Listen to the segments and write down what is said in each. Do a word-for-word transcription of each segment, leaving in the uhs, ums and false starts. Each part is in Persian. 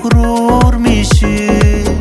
مغرور میشی.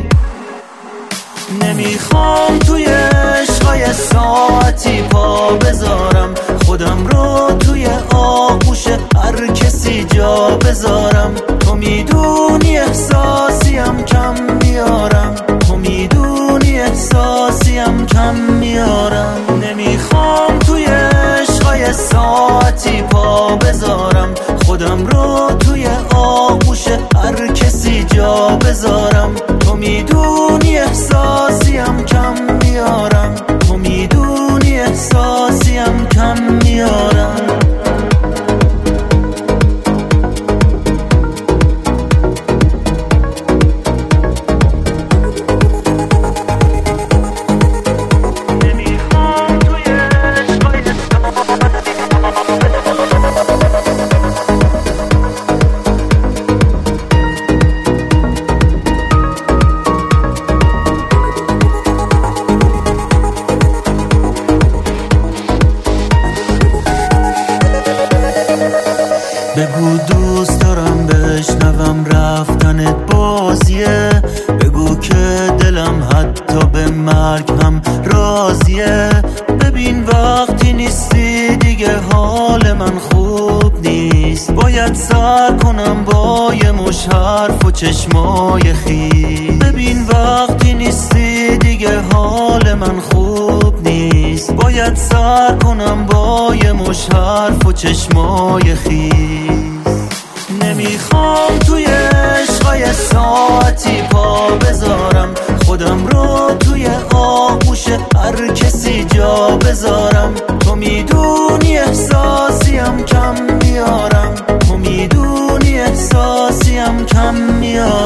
نمیخوام توی عشقای ساعتی پا بذارم، خودم رو توی آغوش هر کسی جا بذارم. تو میدونی احساسیم کم میارم، تو میدونی احساسیم کم میارم. نمیخوام توی عشقای ساعتی پا بذارم، خودم رو توی آغوش هر کسی جا بذارم. تو میدونی احساسیم کم میارم، تو میدونی احساسیم کم میارم. بگو دوست دارم بشنوم رفتنت بازیه، بگو که دلم حتی به مرگ هم راضیه. ببین وقتی نیستی دیگه حال من خوب نیست، باید سر کنم با یه مش حرف و چشمای خیس. ببین وقتی نیستی دیگه حال من خوب نیست، باید سر کنم با یه مش حرف و چشمای خیس. نمیخوام توی عشقای ساعتی پا بذارم، خودم رو توی آغوش هر کسی جا بذارم. تو میدونی احساسیم کم میارم، تو میدونی احساسیم کم میارم.